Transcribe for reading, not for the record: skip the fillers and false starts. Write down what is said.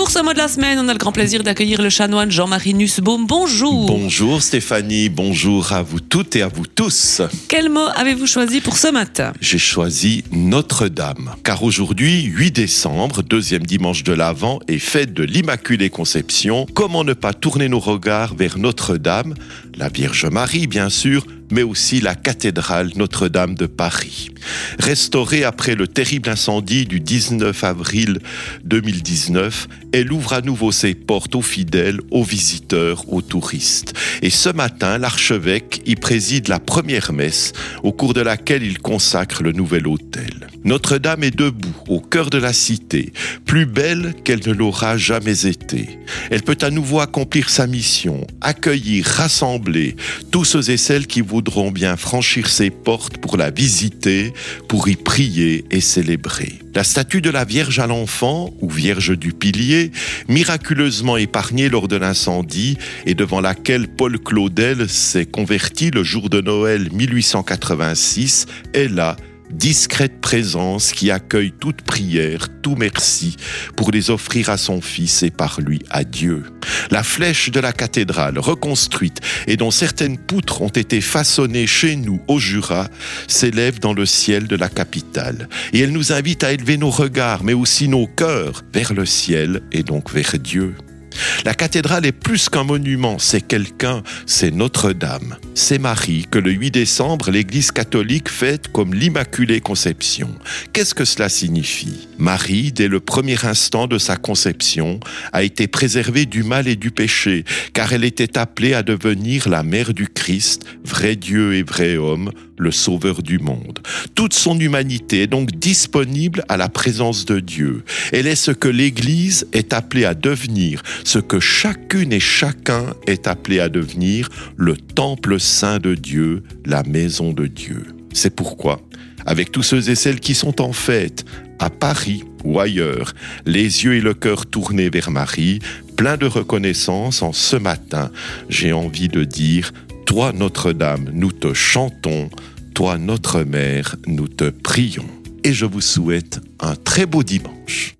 Pour ce mot de la semaine, on a le grand plaisir d'accueillir le chanoine Jean-Marie Nussbaum. Bonjour. Bonjour Stéphanie, bonjour à vous toutes et à vous tous. Quel mot avez-vous choisi pour ce matin? J'ai choisi Notre-Dame, car aujourd'hui, 8 décembre, deuxième dimanche de l'Avent et fête de l'Immaculée Conception, comment ne pas tourner nos regards vers Notre-Dame, la Vierge Marie bien sûr, mais aussi la cathédrale Notre-Dame de Paris. Restaurée après le terrible incendie du 19 avril 2019, elle ouvre à nouveau ses portes aux fidèles, aux visiteurs, aux touristes. Et ce matin, l'archevêque y préside la première messe, au cours de laquelle il consacre le nouvel autel. Notre-Dame est debout, au cœur de la cité, plus belle qu'elle ne l'aura jamais été. Elle peut à nouveau accomplir sa mission, accueillir, rassembler tous ceux et celles qui voudront bien franchir ses portes pour la visiter, pour y prier et célébrer. La statue de la Vierge à l'Enfant, ou Vierge du Pilier, miraculeusement épargnée lors de l'incendie et devant laquelle Paul Claudel s'est converti le jour de Noël 1886, est là, discrète présence qui accueille toute prière, tout merci, pour les offrir à son Fils et par lui à Dieu. La flèche de la cathédrale, reconstruite et dont certaines poutres ont été façonnées chez nous au Jura, s'élève dans le ciel de la capitale. Et elle nous invite à élever nos regards, mais aussi nos cœurs, vers le ciel et donc vers Dieu. La cathédrale est plus qu'un monument, c'est quelqu'un, c'est Notre-Dame. C'est Marie que le 8 décembre, l'Église catholique fête comme l'Immaculée Conception. Qu'est-ce que cela signifie? Marie, dès le premier instant de sa conception, a été préservée du mal et du péché, car elle était appelée à devenir la mère du Christ, vrai Dieu et vrai homme, le sauveur du monde. Toute son humanité est donc disponible à la présence de Dieu. Elle est ce que l'Église est appelée à devenir, ce que chacune et chacun est appelé à devenir, le temple saint de Dieu, la maison de Dieu. C'est pourquoi, avec tous ceux et celles qui sont en fête, à Paris ou ailleurs, les yeux et le cœur tournés vers Marie, plein de reconnaissance en ce matin, j'ai envie de dire: toi Notre-Dame, nous te chantons, toi notre Mère, nous te prions. Et je vous souhaite un très beau dimanche.